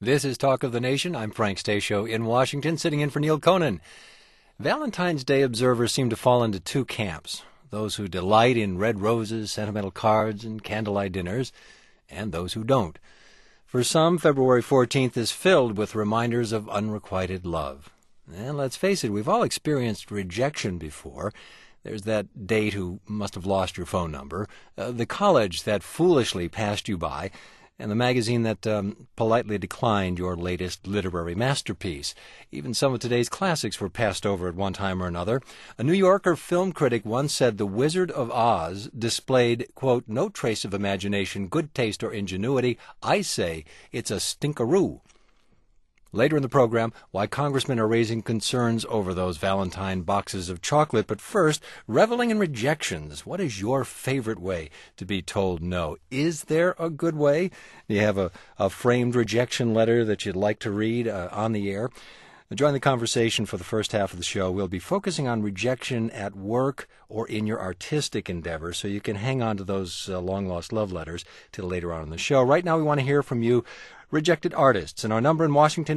This is Talk of the Nation. I'm Frank Stasio in Washington, sitting in for Neil Conan. Valentine's Day observers seem to fall into two camps: those who delight in red roses, sentimental cards, and candlelight dinners, and those who don't. For some, February 14th is filled with reminders of unrequited love. And let's face it, we've all experienced rejection before. There's that date who must have lost your phone number, the college that foolishly passed you by, and the magazine that politely declined your latest literary masterpiece. Even some of today's classics were passed over at one time or another. A New Yorker film critic once said The Wizard of Oz displayed, quote, no trace of imagination, good taste, or ingenuity. I say it's a stinkeroo. Later in the program, why congressmen are raising concerns over those Valentine boxes of chocolate. But first, reveling in rejections. What is your favorite way to be told no? Is there a good way? Do you have a framed rejection letter that you'd like to read on the air? Join the conversation for the first half of the show. We'll be focusing on rejection at work or in your artistic endeavors, so you can hang on to those long-lost love letters till later on in the show. Right now, we want to hear from you, rejected artists. And our number in Washington,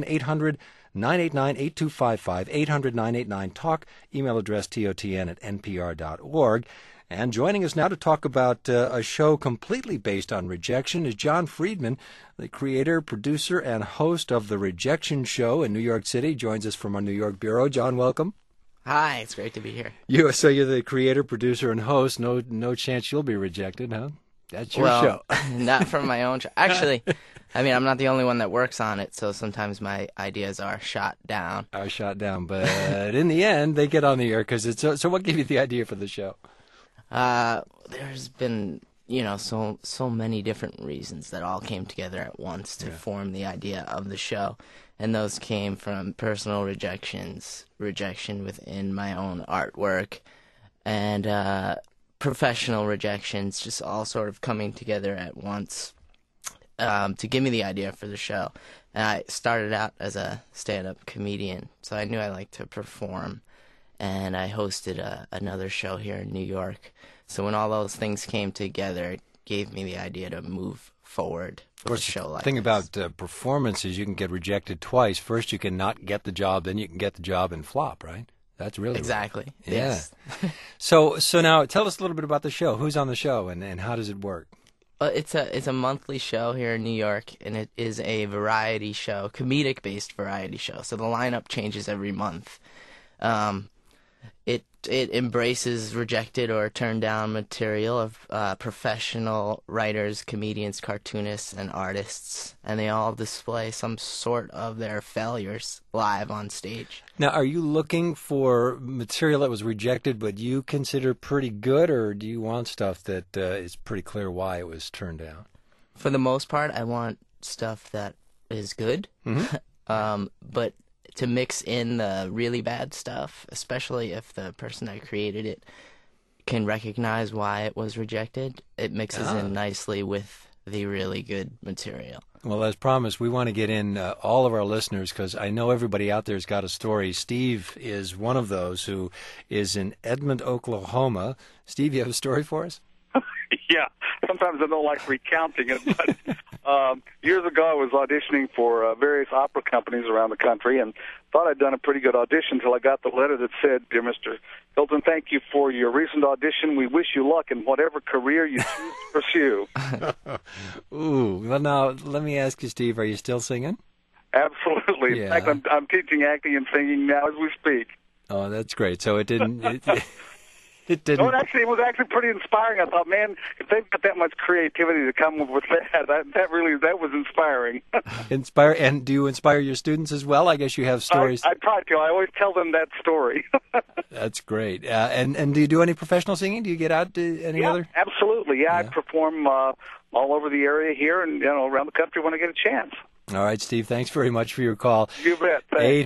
800-989-8255, 800-989-TALK, email address totn@npr.org. And joining us now to talk about a show completely based on rejection is John Friedman, the creator, producer, and host of The Rejection Show in New York City. Joins us from our New York bureau. John, welcome. Hi, it's great to be here. So you're the creator, producer, and host. No chance you'll be rejected, huh? That's your show. Not from my own show. Actually, I mean, I'm not the only one that works on it, so sometimes my ideas are shot down. But in the end, they get on the air because it's so what gave you the idea for the show? There's been, so many different reasons that all came together at once to form the idea of the show. And those came from personal rejections, rejection within my own artwork, and professional rejections, just all sort of coming together at once to give me the idea for the show. And I started out as a stand-up comedian, so I knew I liked to perform. And I hosted another show here in New York. So when all those things came together, it gave me the idea to move forward with a show like this. The thing about performances, you can get rejected twice. First, you can not get the job, then you can get the job and flop, right? That's really exactly. Right. Yes. Yeah. So now tell us a little bit about the show. Who's on the show, and how does it work? It's a monthly show here in New York, and it is a variety show, comedic-based variety show. So the lineup changes every month. It embraces rejected or turned down material of professional writers, comedians, cartoonists, and artists, and they all display some sort of their failures live on stage. Now, are you looking for material that was rejected but you consider pretty good, or do you want stuff that is pretty clear why it was turned down? For the most part, I want stuff that is good, but to mix in the really bad stuff, especially if the person that created it can recognize why it was rejected, it mixes in nicely with the really good material. Well, as promised, we want to get in all of our listeners because I know everybody out there has got a story. Steve is one of those who is in Edmond, Oklahoma. Steve, you have a story for us? Yeah. Sometimes I don't like recounting it, but years ago I was auditioning for various opera companies around the country and thought I'd done a pretty good audition until I got the letter that said, "Dear Mr. Hilton, thank you for your recent audition. We wish you luck in whatever career you choose to pursue." Ooh. Well, now, let me ask you, Steve, are you still singing? Absolutely. Yeah. In fact, I'm teaching acting and singing now as we speak. Oh, that's great. So it didn't... It didn't. No, it was actually pretty inspiring. I thought, man, if they've got that much creativity to come up with that was inspiring. Inspire, and do you inspire your students as well? I guess you have stories. I try to. I always tell them that story. That's great. And do you do any professional singing? Do you get out to any other? Absolutely. Yeah, I perform all over the area here and around the country when I get a chance. All right, Steve, thanks very much for your call. You bet.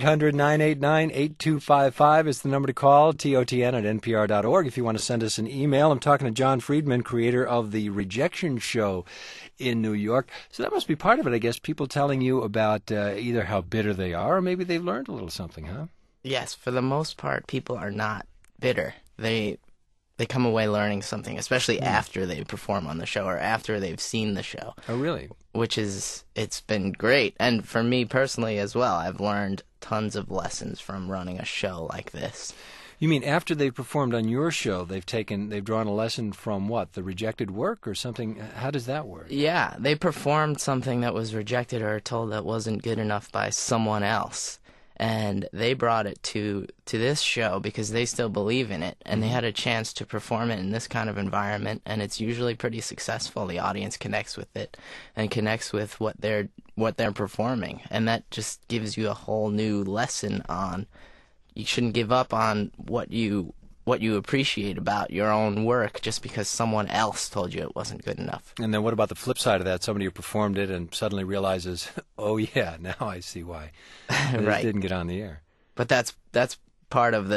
800-989-8255 is the number to call, totn@npr.org if you want to send us an email. I'm talking to John Friedman, creator of The Rejection Show in New York. So that must be part of it, I guess, people telling you about either how bitter they are or maybe they've learned a little something, huh? Yes, for the most part, people are not bitter. They come away learning something, especially after they perform on the show or after they've seen the show. Oh, really? It's been great. And for me personally as well, I've learned tons of lessons from running a show like this. You mean after they've performed on your show, they've drawn a lesson from what, the rejected work or something? How does that work? Yeah, they performed something that was rejected or told that wasn't good enough by someone else. And they brought it to this show because they still believe in it, and they had a chance to perform it in this kind of environment, and it's usually pretty successful. The audience connects with it and connects with what they're performing, and that just gives you a whole new lesson on you shouldn't give up on what you appreciate about your own work just because someone else told you it wasn't good enough. And then what about the flip side of that? Somebody who performed it and suddenly realizes, oh yeah, now I see why Right. it didn't get on the air. But that's part of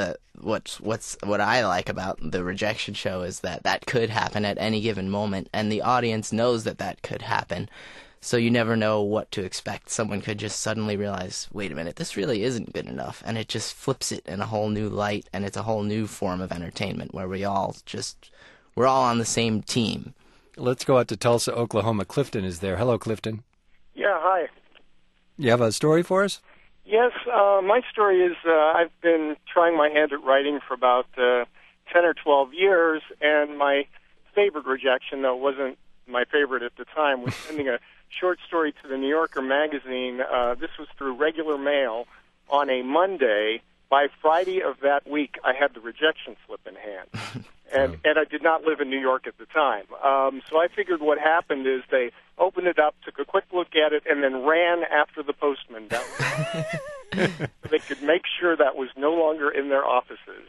what I like about the rejection show is that could happen at any given moment, and the audience knows that could happen. So you never know what to expect. Someone could just suddenly realize, wait a minute, this really isn't good enough, and it just flips it in a whole new light, and it's a whole new form of entertainment where we're all on the same team. Let's go out to Tulsa, Oklahoma. Clifton is there. Hello, Clifton. Yeah, hi. You have a story for us? Yes, my story is I've been trying my hand at writing for about 10 or 12 years, and my favorite rejection, though it wasn't my favorite at the time, was sending a short story to the New Yorker magazine. This was through regular mail on a Monday. By Friday of that week, I had the rejection slip in hand. And I did not live in New York at the time. So I figured what happened is they opened it up, took a quick look at it, and then ran after the postman down so they could make sure that was no longer in their offices.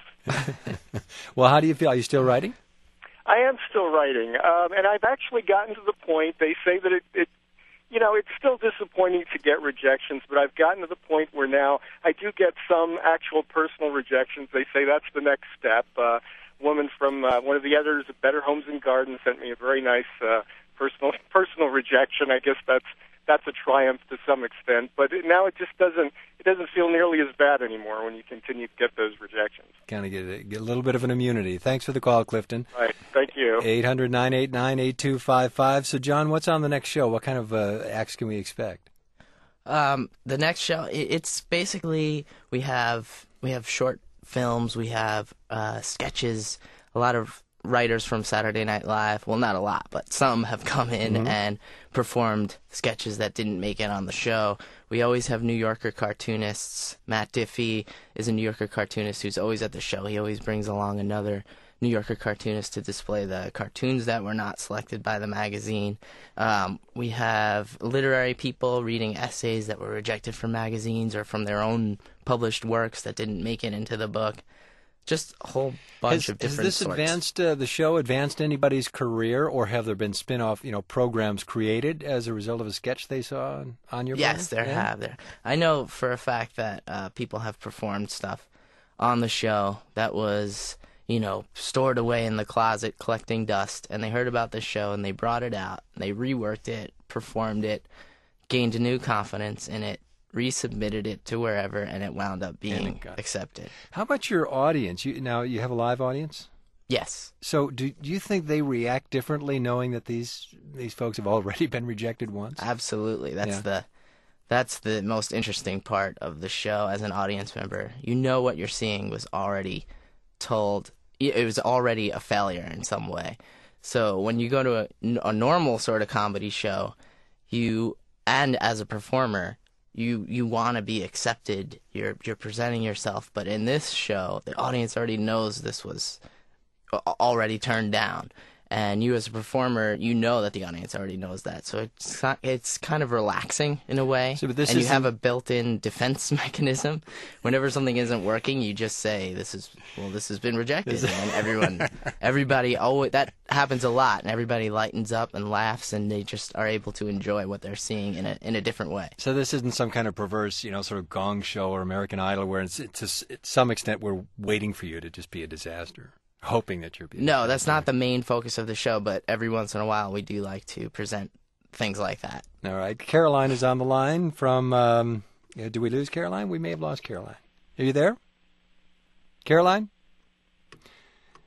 Well, how do you feel? Are you still writing? I am still writing, and I've actually gotten to the point, they say that it's still disappointing to get rejections, but I've gotten to the point where now I do get some actual personal rejections. They say that's the next step. Woman from one of the editors of Better Homes and Gardens sent me a very nice personal rejection. I guess that's a triumph to some extent, but now it doesn't feel nearly as bad anymore when you continue to get those rejections. Kind of get a little bit of an immunity. Thanks for the call, Clifton. All right, thank you. 800-989-8255. So, John, what's on the next show? What kind of acts can we expect? The next show, it's basically we have short films, we have sketches, a lot of writers from Saturday Night Live, well, not a lot, but some have come in and performed sketches that didn't make it on the show. We always have New Yorker cartoonists. Matt Diffie is a New Yorker cartoonist who's always at the show. He always brings along another New Yorker cartoonist to display the cartoons that were not selected by the magazine. We have literary people reading essays that were rejected from magazines or from their own published works that didn't make it into the book. Just a whole bunch of different sorts. Has the show advanced anybody's career, or have there been spin-off, programs created as a result of a sketch they saw on your Yes, program? there have. I know for a fact that people have performed stuff on the show that was, stored away in the closet collecting dust, and they heard about the show, and they brought it out, and they reworked it, performed it, gained a new confidence in it, resubmitted it to wherever, and it wound up being accepted. How about your audience? Now you have a live audience? Yes. So do you think they react differently knowing that these folks have already been rejected once? Absolutely. That's the most interesting part of the show as an audience member. You know what you're seeing was already told. It was already a failure in some way. So when you go to a normal sort of comedy show, and as a performer, you want to be accepted. You're presenting yourself, but in this show, the audience already knows this was already turned down, and you as a performer, you know that the audience already knows that. So it's kind of relaxing in a way, and you have a built-in defense mechanism. Whenever something isn't working, you just say, "This has been rejected," and everybody that happens a lot, and everybody lightens up and laughs, and they just are able to enjoy what they're seeing in a different way. So this isn't some kind of perverse, sort of Gong Show or American Idol, where to some extent we're waiting for you to just be a disaster, hoping that you're being. No, that's not the main focus of the show, but every once in a while we do like to present things like that. All right. Caroline is on the line from, do we lose Caroline? We may have lost Caroline. Are you there? Caroline?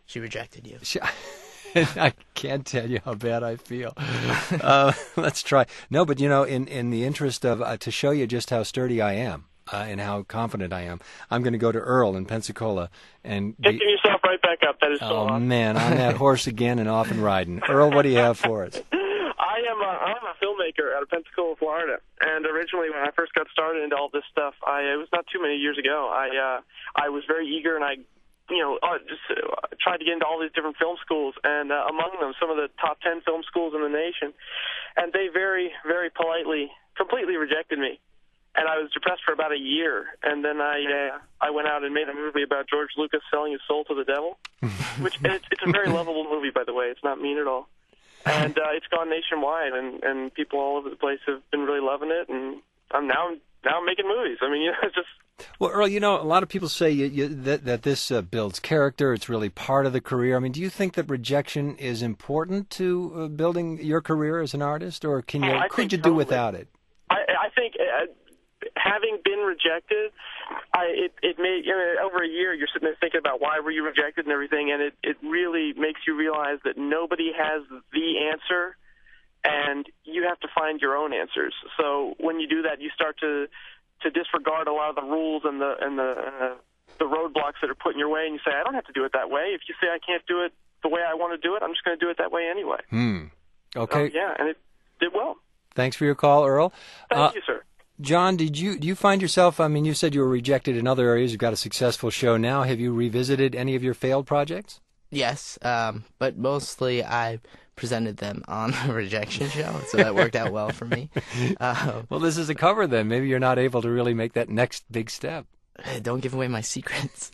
She rejected you. I can't tell you how bad I feel. Let's try. No, but in the interest of to show you just how sturdy I am and how confident I am, I'm going to go to Earl in Pensacola and picking yourself right back up. That is so awesome. Oh man, on that horse again and off and riding. Earl, what do you have for us? I'm a filmmaker out of Pensacola, Florida, and originally when I first got started into all this stuff, it was not too many years ago. I was very eager, and I just tried to get into all these different film schools, and among them, some of the top 10 film schools in the nation, and they very, very politely, completely rejected me. And I was depressed for about a year, and then I went out and made a movie about George Lucas selling his soul to the devil, it's a very lovable movie, by the way. It's not mean at all. And it's gone nationwide, and people all over the place have been really loving it, and I'm now making movies. I mean, it's just... Well, Earl, a lot of people say that this builds character. It's really part of the career. I mean, do you think that rejection is important to building your career as an artist, or could you do without it? I think having been rejected, it made over a year. You're sitting there thinking about why were you rejected and everything, and it really makes you realize that nobody has the answer, and you have to find your own answers. So when you do that, you start to disregard a lot of the rules and the roadblocks that are put in your way, and you say, I don't have to do it that way. If you say I can't do it the way I want to do it, I'm just going to do it that way anyway. Okay. Yeah, and it did well. Thanks for your call, Earl. Thank you, sir. John, do you find yourself, I mean, you said you were rejected in other areas. You've got a successful show now. Have you revisited any of your failed projects? Yes, but mostly I presented them on the rejection show, so that worked out well for me. Well, this is a cover then. Maybe you're not able to really make that next big step. Don't give away my secrets.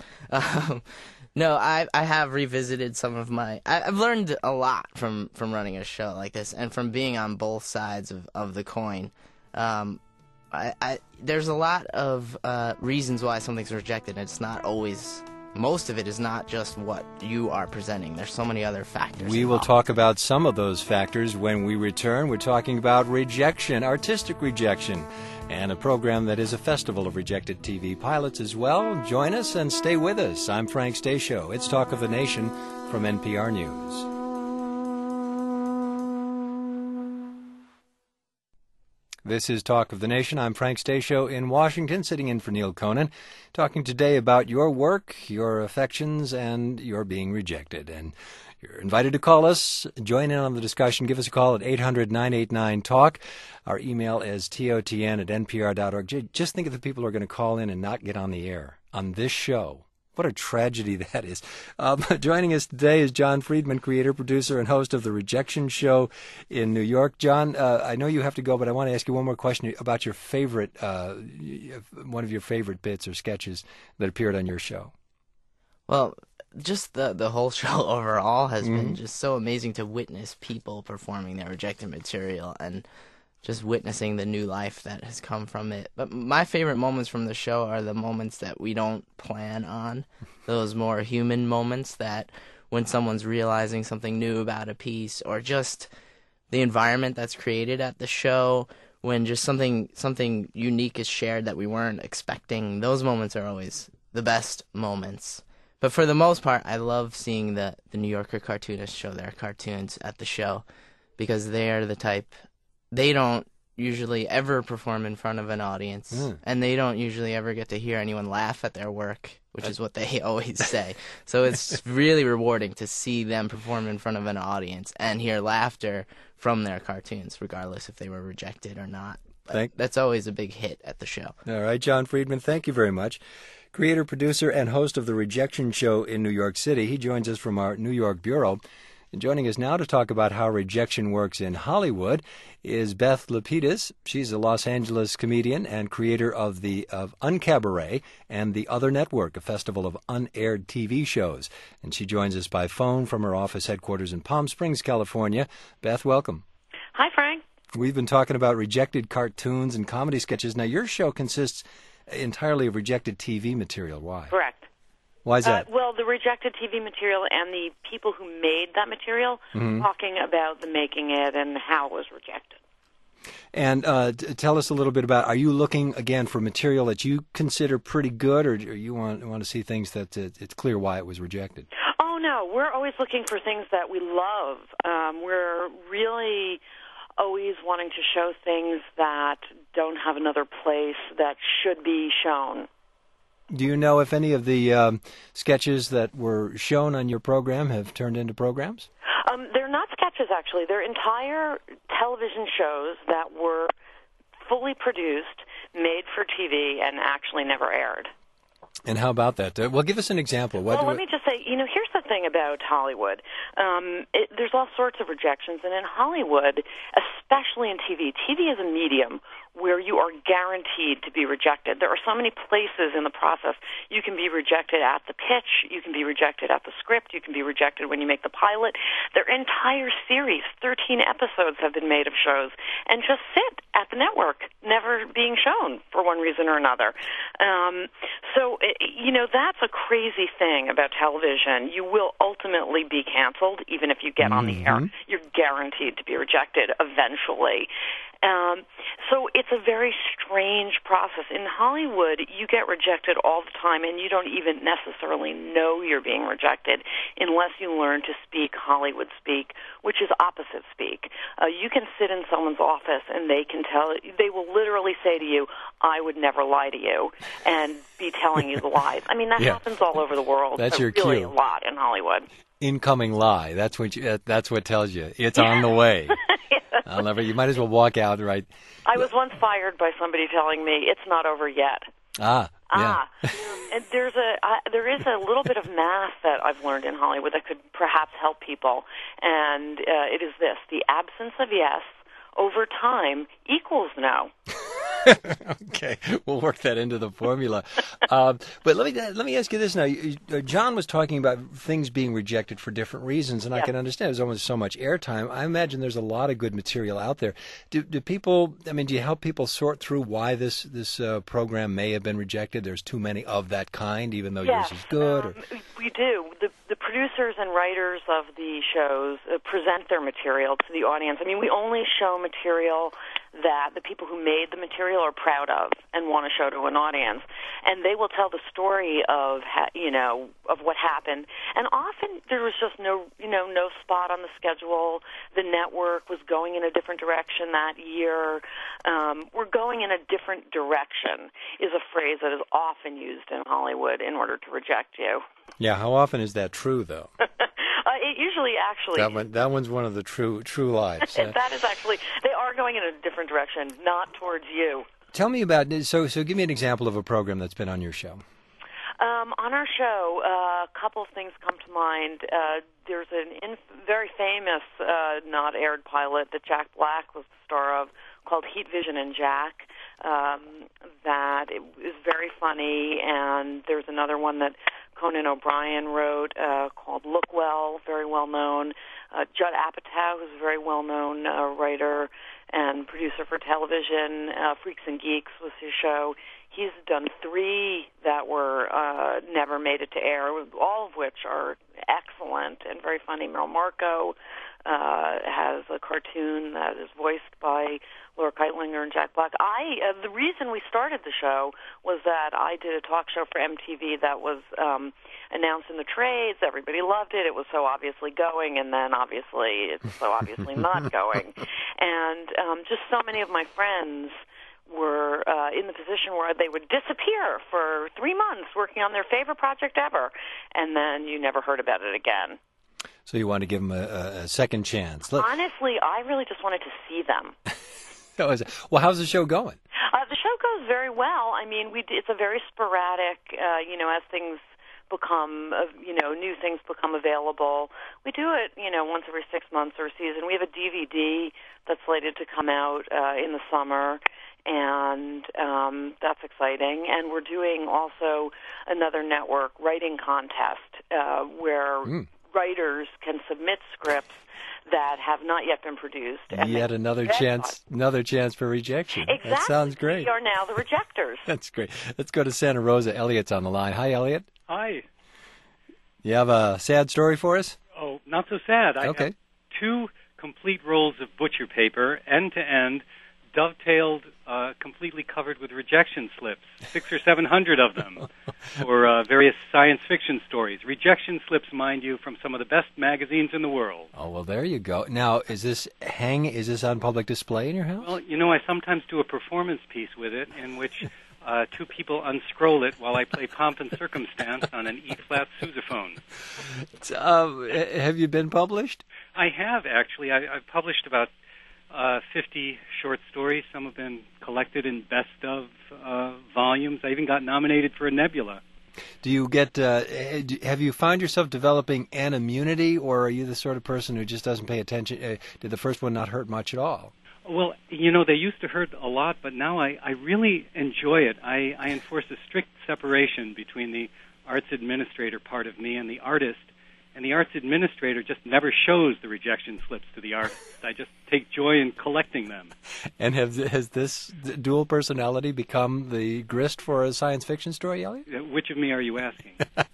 No, I have revisited some of my... I've learned a lot from running a show like this and from being on both sides of the coin. There's a lot of reasons why something's rejected. It's not always... Most of it is not just what you are presenting. There's so many other factors. We will talk about some of those factors when we return. We're talking about rejection, artistic rejection, and a program that is a festival of rejected TV pilots as well. Join us and stay with us. I'm Frank Stasio. It's Talk of the Nation from NPR News. This is Talk of the Nation. I'm Frank Stasio in Washington, sitting in for Neil Conan, talking today about your work, your affections, and your being rejected. And you're invited to call us, join in on the discussion. Give us a call at 800-989-TALK. Our email is totn@npr.org. Just think of the people who are going to call in and not get on the air on this show. What a tragedy that is. Joining us today is John Friedman, creator, producer, and host of The Rejection Show in New York. John, I know you have to go, but I want to ask you one more question about your favorite, one of your favorite bits or sketches that appeared on your show. Well, just the whole show overall has been just so amazing to witness people performing their rejected material and just witnessing the new life that has come from it. But my favorite moments from the show are the moments that we don't plan on, those more human moments that when someone's realizing something new about a piece, or just the environment that's created at the show, when just something unique is shared that we weren't expecting. Those moments are always the best moments. But for the most part, I love seeing the New Yorker cartoonists show their cartoons at the show, because they are the type... They don't usually ever perform in front of an audience, and they don't usually ever get to hear anyone laugh at their work, which is what they always say. So it's really rewarding to see them perform in front of an audience and hear laughter from their cartoons, regardless if they were rejected or not. That's always a big hit at the show. All right, John Friedman, thank you very much. Creator, producer, and host of The Rejection Show in New York City. He joins us from our New York bureau. And joining us now to talk about how rejection works in Hollywood is Beth Lapidus. She's a Los Angeles comedian and creator of Uncabaret and The Other Network, a festival of unaired TV shows. And she joins us by phone from her office headquarters in Palm Springs, California. Beth, welcome. Hi, Frank. We've been talking about rejected cartoons and comedy sketches. Now, your show consists entirely of rejected TV material. Why? Correct. Why is that? Well, the rejected TV material and the people who made that material talking about the making it and how it was rejected. And tell us a little bit about, are you looking, again, for material that you consider pretty good, or you want to see things that it's clear why it was rejected? Oh, no. We're always looking for things that we love. We're really always wanting to show things that don't have another place that should be shown. Do you know if any of the sketches that were shown on your program have turned into programs? They're not sketches, actually. They're entire television shows that were fully produced, made for TV, and actually never aired. And how about that? Well, give us an example. Let me just say, here's the thing about Hollywood. There's all sorts of rejections, and in Hollywood, especially in TV is a medium where you are guaranteed to be rejected. There are so many places in the process. You can be rejected at the pitch, you can be rejected at the script, you can be rejected when you make the pilot. Their entire series, 13 episodes, have been made of shows and just sit at the network, never being shown for one reason or another. That's a crazy thing about television. You will ultimately be canceled, even if you get on the air. You're guaranteed to be rejected eventually. So it's a very strange process. In Hollywood, you get rejected all the time, and you don't even necessarily know you're being rejected unless you learn to speak Hollywood speak, which is opposite speak. You can sit in someone's office, and they will literally say to you, "I would never lie to you," and be telling you the lies. I mean, that happens all over the world. That's your really cue. A lot in Hollywood. Incoming lie. That's what tells you it's on the way. You might as well walk out, right? I was once fired by somebody telling me it's not over yet. Yeah. And there is a little bit of math that I've learned in Hollywood that could perhaps help people, and it is this: the absence of yes over time equals no. Okay, we'll work that into the formula. But let me ask you this now. John was talking about things being rejected for different reasons, and I can understand. There's almost so much airtime. I imagine there's a lot of good material out there. Do people? I mean, do you help people sort through why this program may have been rejected? There's too many of that kind, even though yours is good. We do. The producers and writers of the shows present their material to the audience. I mean, we only show material that the people who made the material are proud of and want to show to an audience, and they will tell the story of what happened. And often there was just no spot on the schedule. The network was going in a different direction that year. We're going in a different direction is a phrase that is often used in Hollywood in order to reject you. Yeah, how often is that true, though? It usually actually... That one's one of the true lies. That is actually... They are going in a different direction, not towards you. Tell me about... So give me an example of a program that's been on your show. On our show, a couple of things come to mind. There's a very famous not-aired pilot that Jack Black was the star of called Heat, Vision, and Jack. That is very funny, and there's another one that Conan O'Brien wrote called Look Well, very well known. Judd Apatow, who's a very well-known writer and producer for television. Freaks and Geeks was his show. He's done 3 that were never made it to air, all of which are excellent and very funny. Merrill Marco has a cartoon that is voiced by Laura Keitlinger and Jack Black. The reason we started the show was that I did a talk show for MTV that was announced in the trades. Everybody loved it. It was so obviously going, and then obviously it's so obviously not going. And just so many of my friends were in the position where they would disappear for 3 months working on their favorite project ever, and then you never heard about it again. So you want to give them a second chance. Honestly, I really just wanted to see them. Well, how's the show going? The show goes very well. I mean, it's a very sporadic, as things become, new things become available. We do it, once every 6 months or a season. We have a DVD that's slated to come out in the summer, and that's exciting. And we're doing also another network writing contest where writers can submit scripts that have not yet been produced. And yet another chance for rejection. Exactly. That sounds great. We are now the rejectors. That's great. Let's go to Santa Rosa. Elliot's on the line. Hi, Elliot. Hi. You have a sad story for us? Oh, not so sad. I have 2 complete rolls of butcher paper, end to end, dovetailed completely covered with rejection slips, 600 or 700 of them, for various science fiction stories. Rejection slips, mind you, from some of the best magazines in the world. Oh, well, there you go. Now, is this on public display in your house? Well, you know, I sometimes do a performance piece with it in which two people unscroll it while I play Pomp and Circumstance on an E-flat sousaphone. Have you been published? I have, actually. I've published about 50 short stories. Some have been collected in best-of volumes. I even got nominated for a Nebula. Do you get? Have you found yourself developing an immunity, or are you the sort of person who just doesn't pay attention? Did the first one not hurt much at all? Well, you know, they used to hurt a lot, but now I really enjoy it. I enforce a strict separation between the arts administrator part of me and the artist. And the arts administrator just never shows the rejection slips to the artist. I just take joy in collecting them. And has this dual personality become the grist for a science fiction story, Elliot? Which of me are you asking?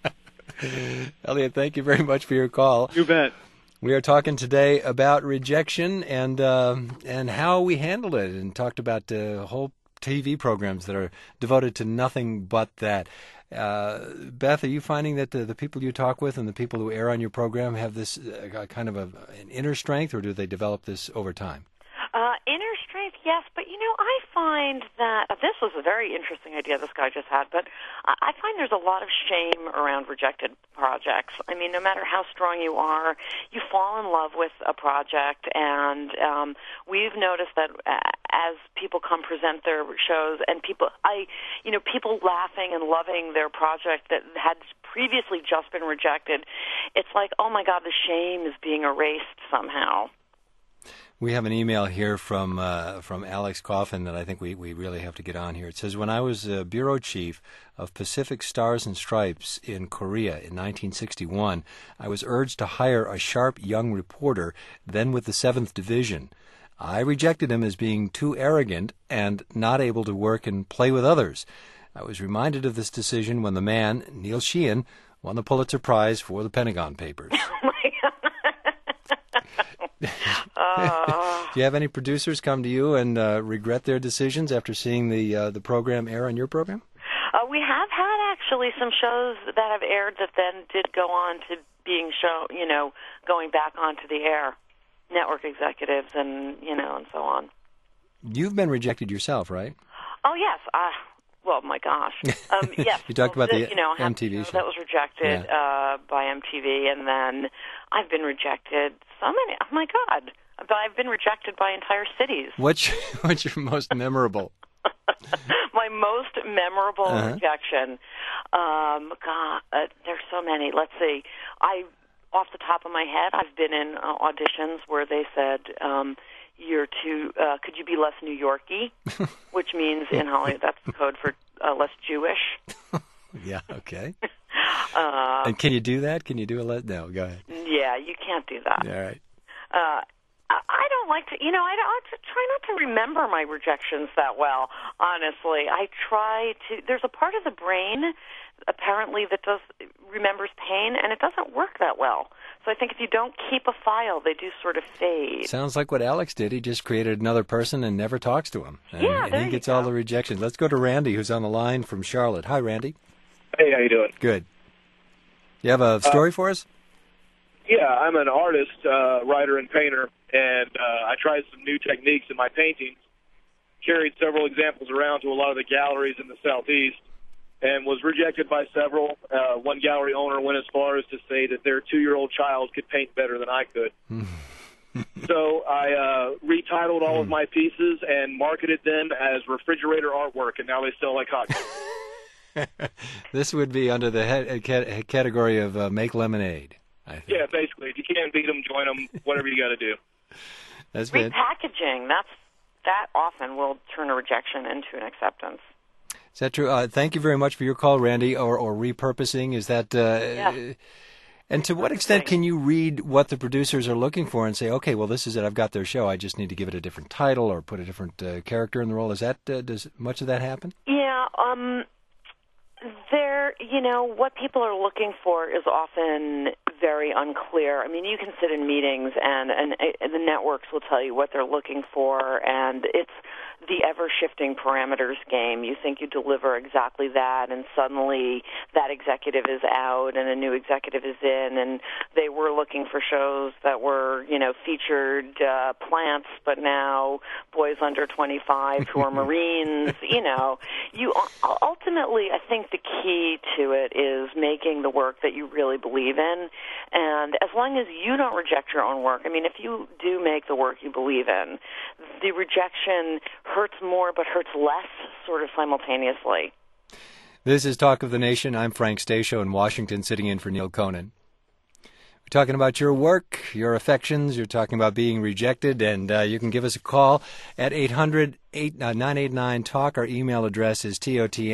Elliot, thank you very much for your call. You bet. We are talking today about rejection and how we handled it, and talked about whole TV programs that are devoted to nothing but that. Beth, are you finding that the people you talk with and the people who air on your program have this kind of an inner strength, or do they develop this over time? Inner strength, yes, but I find that this was a very interesting idea this guy just had, but I find there's a lot of shame around rejected projects. I mean, no matter how strong you are, you fall in love with a project, and we've noticed that as people come present their shows, and people laughing and loving their project that had previously just been rejected, it's like, oh my God, the shame is being erased somehow. We have an email here from Alex Coffin that I think we really have to get on here. It says, when I was bureau chief of Pacific Stars and Stripes in Korea in 1961, I was urged to hire a sharp young reporter, then with the 7th Division. I rejected him as being too arrogant and not able to work and play with others. I was reminded of this decision when the man, Neil Sheehan, won the Pulitzer Prize for the Pentagon Papers. Do you have any producers come to you and regret their decisions after seeing the program air on your program? We have had actually some shows that have aired that then did go on to being shown, going back onto the air, network executives and and so on. You've been rejected yourself, right? Oh yes. Well, my gosh. Yes. You talked about the MTV show that was rejected by MTV, and then I've been rejected so many. Oh my God. But I've been rejected by entire cities. What's your most memorable? My most memorable rejection. God, there's so many. Let's see. Off the top of my head, I've been in auditions where they said, "You're too. Could you be less New Yorky?" Which means in Hollywood, that's the code for less Jewish. Yeah. Okay. And can you do that? Can you do No, go ahead. Yeah, you can't do that. All right. I don't like to, I try not to remember my rejections that well, honestly. I try to, there's a part of the brain, apparently, that remembers pain, and it doesn't work that well. So I think if you don't keep a file, they do sort of fade. Sounds like what Alex did. He just created another person and never talks to him. And he gets go. all the rejections. Let's go to Randy, who's on the line from Charlotte. Hi, Randy. Hey, how you doing? Good. You have a story for us? Yeah, I'm an artist, writer, and painter, and I tried some new techniques in my paintings, carried several examples around to a lot of the galleries in the Southeast, and was rejected by several. One gallery owner went as far as to say that their 2-year-old child could paint better than I could. So I retitled all of my pieces and marketed them as refrigerator artwork, and now they sell like hotcakes. This would be under the category of make lemonade, I think. Yeah, basically. If you can't beat them, join them, whatever you got to do. That's repackaging, that often will turn a rejection into an acceptance. Is that true? Thank you very much for your call, Randy. Or repurposing, is that... Yeah. And to what extent can you read what the producers are looking for and say, okay, well, this is it, I've got their show, I just need to give it a different title or put a different character in the role? Does much of that happen? Yeah, what people are looking for is often very unclear. I mean, you can sit in meetings and the networks will tell you what they're looking for, and it's the ever-shifting parameters game. You think you deliver exactly that, and suddenly that executive is out and a new executive is in, and they were looking for shows that were, featured plants, but now boys under 25 who are Marines. You ultimately, I think the key to it is making the work that you really believe in, and as long as you don't reject your own work, if you do make the work you believe in, the rejection hurts more but hurts less sort of simultaneously. This is Talk of the Nation. I'm Frank Stasio in Washington, sitting in for Neil Conan. We're talking about your work, your affections. You're talking about being rejected, and you can give us a call at 800-989-TALK. Our email address is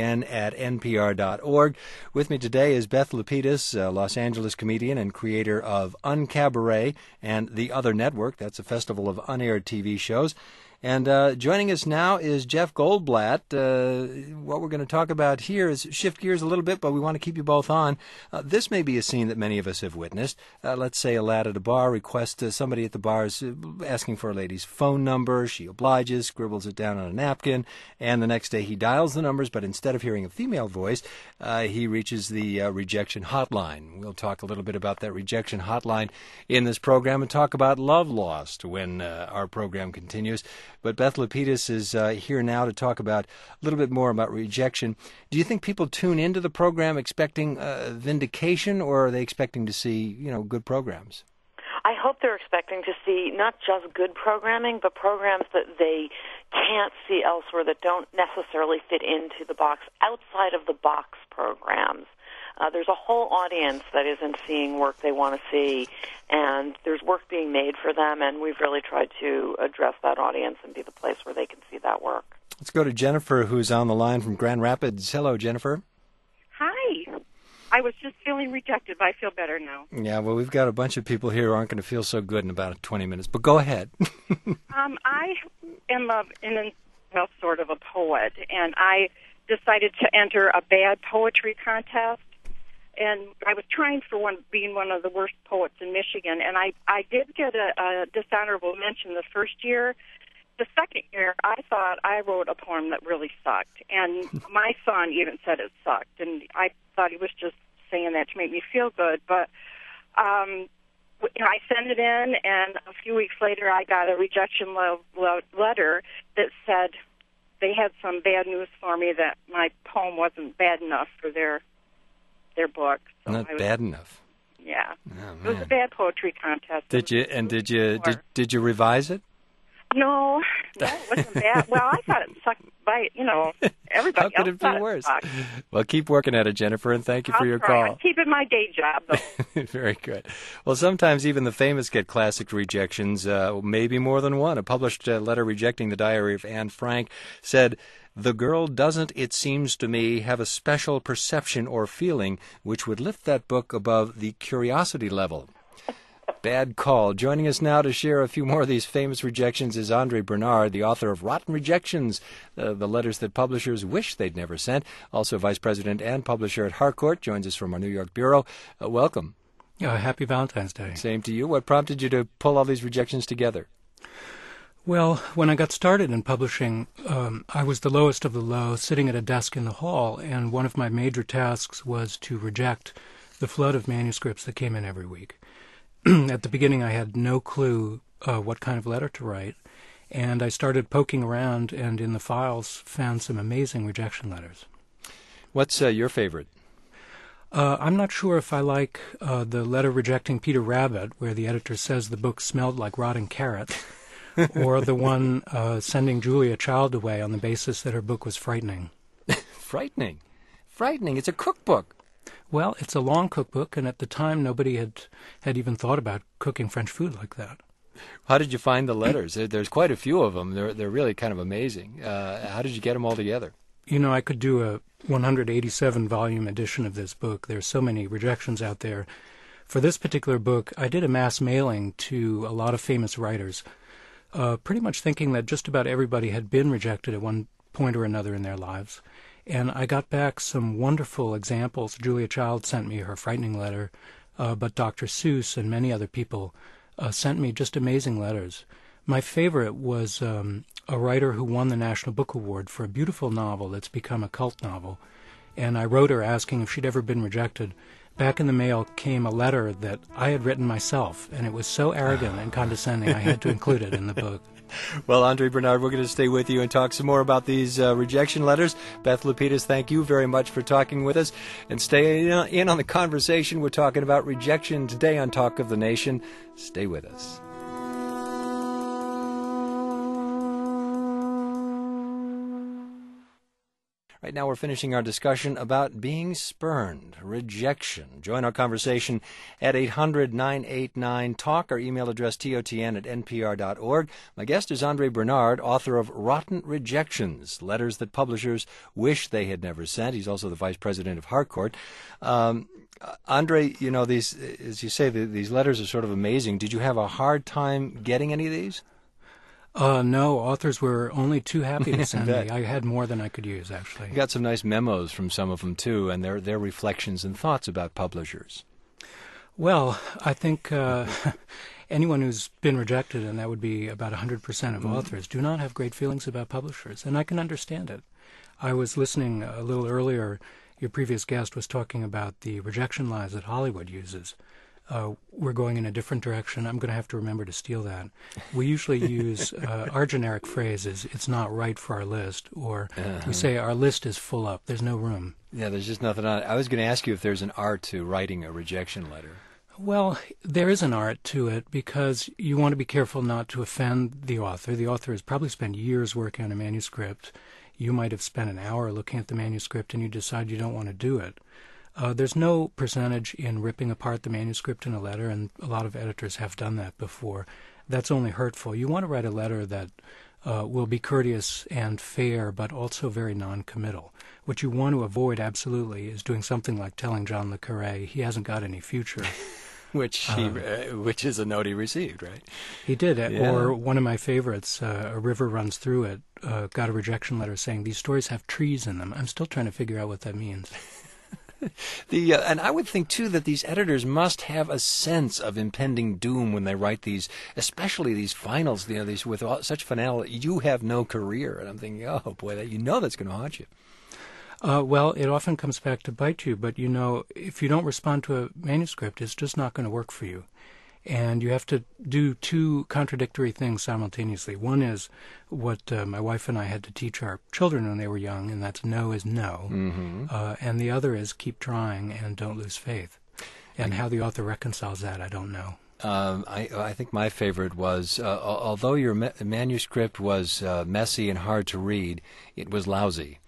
totn@npr.org. With me today is Beth Lapidus, a Los Angeles comedian and creator of Uncabaret and The Other Network. That's a festival of unaired TV shows. And joining us now is Jeff Goldblatt. What we're going to talk about here is shift gears a little bit, but we want to keep you both on. This may be a scene that many of us have witnessed. Let's say a lad at a bar requests somebody at the bar is asking for a lady's phone number. She obliges, scribbles it down on a napkin, and the next day he dials the numbers, but instead of hearing a female voice, he reaches the rejection hotline. We'll talk a little bit about that rejection hotline in this program and talk about love lost when our program continues. But Beth Lapidus is here now to talk about a little bit more about rejection. Do you think people tune into the program expecting vindication, or are they expecting to see, good programs? I hope they're expecting to see not just good programming, but programs that they can't see elsewhere, that don't necessarily fit into the box, outside of the box programs. There's a whole audience that isn't seeing work they want to see, and there's work being made for them, and we've really tried to address that audience and be the place where they can see that work. Let's go to Jennifer, who's on the line from Grand Rapids. Hello, Jennifer. Hi. I was just feeling rejected, but I feel better now. Yeah, well, we've got a bunch of people here who aren't going to feel so good in about 20 minutes, but go ahead. I am sort of a poet, and I decided to enter a bad poetry contest. And I was trying for being one of the worst poets in Michigan, and I did get a dishonorable mention the first year. The second year, I thought I wrote a poem that really sucked, and my son even said it sucked, and I thought he was just saying that to make me feel good. But I sent it in, and a few weeks later, I got a rejection letter that said they had some bad news for me, that my poem wasn't bad enough for their book. So Not bad enough. Yeah. Oh, it was a bad poetry contest. Did you revise it? No, it wasn't bad. Well, I thought it sucked by, everybody How could else it be worse? Well, keep working at it, Jennifer, and thank you for your call. I'm keeping my day job, though. Very good. Well, sometimes even the famous get classic rejections, maybe more than one. A published letter rejecting the Diary of Anne Frank said, "The girl doesn't, it seems to me, have a special perception or feeling which would lift that book above the curiosity level." Bad call. Joining us now to share a few more of these famous rejections is Andre Bernard, the author of Rotten Rejections, the letters that publishers wish they'd never sent. Also vice president and publisher at Harcourt, joins us from our New York bureau. Welcome. Happy Valentine's Day. Same to you. What prompted you to pull all these rejections together? Well, when I got started in publishing, I was the lowest of the low, sitting at a desk in the hall, and one of my major tasks was to reject the flood of manuscripts that came in every week. At the beginning, I had no clue what kind of letter to write, and I started poking around, and in the files found some amazing rejection letters. What's your favorite? I'm not sure if I like the letter rejecting Peter Rabbit, where the editor says the book smelled like rotting carrot, or the one sending Julia Child away on the basis that her book was frightening. Frightening? Frightening. It's a cookbook. Well, it's a long cookbook, and at the time nobody had even thought about cooking French food like that. How did you find the letters? There's quite a few of them. They're really kind of amazing. How did you get them all together? I could do a 187-volume edition of this book. There's so many rejections out there. For this particular book, I did a mass mailing to a lot of famous writers, pretty much thinking that just about everybody had been rejected at one point or another in their lives. And I got back some wonderful examples. Julia Child sent me her frightening letter, but Dr. Seuss and many other people sent me just amazing letters. My favorite was a writer who won the National Book Award for a beautiful novel that's become a cult novel. And I wrote her asking if she'd ever been rejected. Back in the mail came a letter that I had written myself, and it was so arrogant and condescending I had to include it in the book. Well, Andre Bernard, we're going to stay with you and talk some more about these rejection letters. Beth Lapidus, thank you very much for talking with us. And stay in on the conversation. We're talking about rejection today on Talk of the Nation. Stay with us. Right now we're finishing our discussion about being spurned, rejection. Join our conversation at 800-989-TALK, our email address totn@npr.org. My guest is Andre Bernard, author of Rotten Rejections, Letters That Publishers Wish They Had Never Sent. He's also the vice president of Harcourt. Andre, you know, these, as you say, these letters are sort of amazing. Did you have a hard time getting any of these? No, authors were only too happy to send me. I had more than I could use, actually. You got some nice memos from some of them, too, and their reflections and thoughts about publishers. Well, I think anyone who's been rejected, and that would be about 100% of authors, do not have great feelings about publishers, and I can understand it. I was listening a little earlier. Your previous guest was talking about the rejection lies that Hollywood uses. We're going in a different direction. I'm going to have to remember to steal that. We usually use our generic phrase is, it's not right for our list, or we say our list is full up. There's no room. Yeah, there's just nothing on it. I was going to ask you if there's an art to writing a rejection letter. Well, there is an art to it because you want to be careful not to offend the author. The author has probably spent years working on a manuscript. You might have spent an hour looking at the manuscript and you decide you don't want to do it. There's no percentage in ripping apart the manuscript in a letter, and a lot of editors have done that before. That's only hurtful. You want to write a letter that will be courteous and fair, but also very non-committal. What you want to avoid, absolutely, is doing something like telling John le Carré he hasn't got any future. Which is a note he received, right? He did. Yeah. Or one of my favorites, A River Runs Through It, got a rejection letter saying, these stories have trees in them. I'm still trying to figure out what that means. And I would think, too, that these editors must have a sense of impending doom when they write these, especially these finals, you know, these with such finality. You have no career. And I'm thinking, oh, boy, that's going to haunt you. Well, it often comes back to bite you, but, you know, if you don't respond to a manuscript, it's just not going to work for you. And you have to do two contradictory things simultaneously. One is what my wife and I had to teach our children when they were young, and that's no is no. Mm-hmm. And the other is keep trying and don't lose faith. And how the author reconciles that, I don't know. I think my favorite was, although your manuscript was messy and hard to read, it was lousy.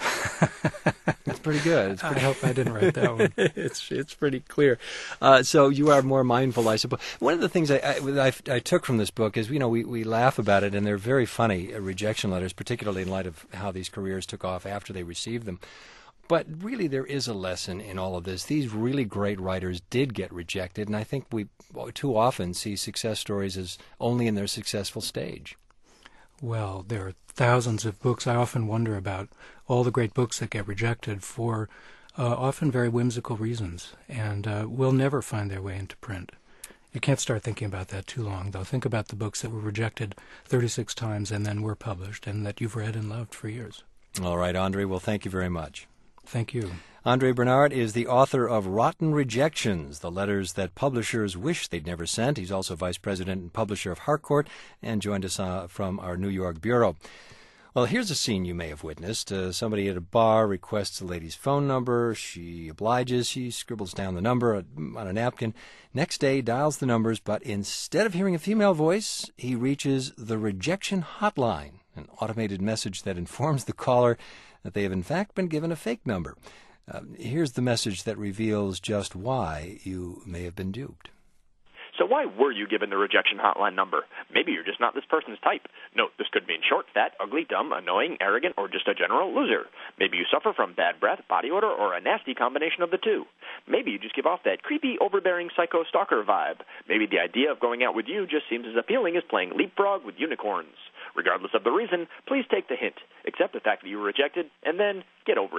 It's pretty good. I hope I didn't write that one. It's pretty clear. So you are more mindful, I suppose. One of the things I took from this book is, you know, we laugh about it, and they're very funny rejection letters, particularly in light of how these careers took off after they received them. But really, there is a lesson in all of this. These really great writers did get rejected, and I think we too often see success stories as only in their successful stage. Well, there are thousands of books. I often wonder about all the great books that get rejected for often very whimsical reasons, and will never find their way into print. You can't start thinking about that too long, though. Think about the books that were rejected 36 times and then were published and that you've read and loved for years. All right, Andre. Well, thank you very much. Thank you. Andre Bernard is the author of Rotten Rejections, the letters that publishers wish they'd never sent. He's also vice president and publisher of Harcourt and joined us from our New York bureau. Well, here's a scene you may have witnessed. Somebody at a bar requests a lady's phone number. She obliges. She scribbles down the number on a napkin. Next day, dials the numbers, but instead of hearing a female voice, he reaches the rejection hotline, an automated message that informs the caller that they have in fact been given a fake number. Here's the message that reveals just why you may have been duped. So why were you given the rejection hotline number? Maybe you're just not this person's type. Note, this could mean short, fat, ugly, dumb, annoying, arrogant, or just a general loser. Maybe you suffer from bad breath, body odor, or a nasty combination of the two. Maybe you just give off that creepy, overbearing psycho stalker vibe. Maybe the idea of going out with you just seems as appealing as playing leapfrog with unicorns. Regardless of the reason, please take the hint. Accept the fact that you were rejected, and then get over it.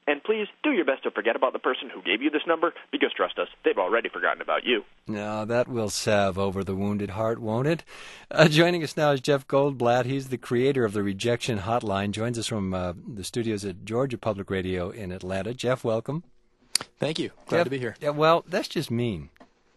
And please do your best to forget about the person who gave you this number, because trust us, they've already forgotten about you. Now, that will salve over the wounded heart, won't it? Joining us now is Jeff Goldblatt. He's the creator of the Rejection Hotline. Joins us from the studios at Georgia Public Radio in Atlanta. Jeff, welcome. Thank you. Glad to be here. Yeah, well, that's just mean.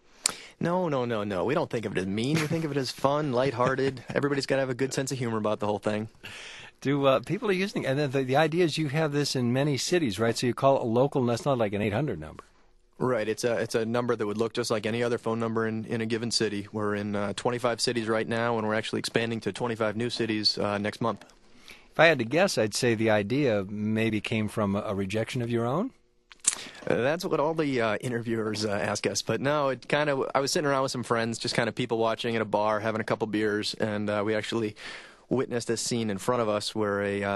No. We don't think of it as mean. We think of it as fun, lighthearted. Everybody's got to have a good sense of humor about the whole thing. Do people are using, and then the idea is you have this in many cities, right? So you call it a local, and that's not like an 800 number. Right. It's a number that would look just like any other phone number in a given city. We're in 25 cities right now, and we're actually expanding to 25 new cities next month. If I had to guess, I'd say the idea maybe came from a rejection of your own? That's what all the interviewers ask us. But no, I was sitting around with some friends, just kind of people watching at a bar, having a couple beers, and we actually witnessed this scene in front of us where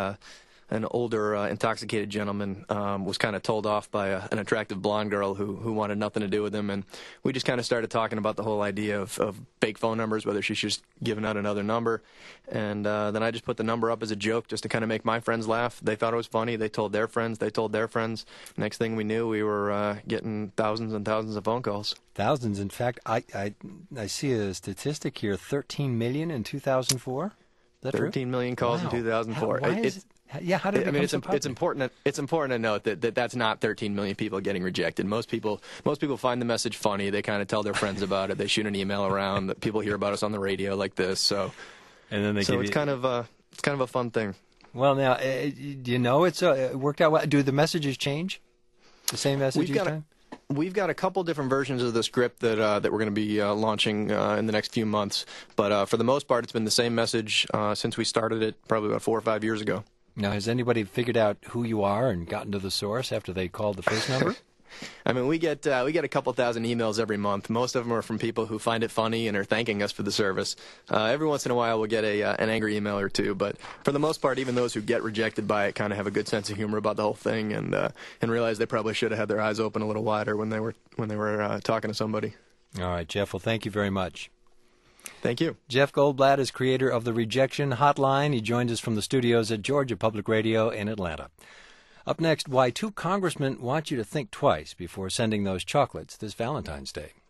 an older intoxicated gentleman was kind of told off by an attractive blonde girl who wanted nothing to do with him, and we just kind of started talking about the whole idea of fake phone numbers, whether she's just giving out another number, and then I just put the number up as a joke just to kind of make my friends laugh. They thought it was funny. They told their friends. They told their friends. Next thing we knew, we were getting thousands and thousands of phone calls. Thousands. In fact, I see a statistic here, 13 million in 2004. 13 million calls in 2004. How did it become so popular? It's important to note that that's not 13 million people getting rejected. Most people find the message funny. They kind of tell their friends about it. They shoot an email around. That people hear about us on the radio like this. So, and then it's kind of a fun thing. Well, now it's worked out well. Do the messages change? The same message each time? We've got a couple different versions of the script that we're going to be launching in the next few months. But for the most part, it's been the same message since we started it probably about 4 or 5 years ago. Now, has anybody figured out who you are and gotten to the source after they called the first number? I mean, we get a couple thousand emails every month. Most of them are from people who find it funny and are thanking us for the service. Every once in a while, we'll get an angry email or two, but for the most part, even those who get rejected by it kind of have a good sense of humor about the whole thing and realize they probably should have had their eyes open a little wider when they were talking to somebody. All right, Jeff. Well, thank you very much. Thank you. Jeff Goldblatt is creator of the Rejection Hotline. He joins us from the studios at Georgia Public Radio in Atlanta. Up next, why 2 congressmen want you to think twice before sending those chocolates this Valentine's Day.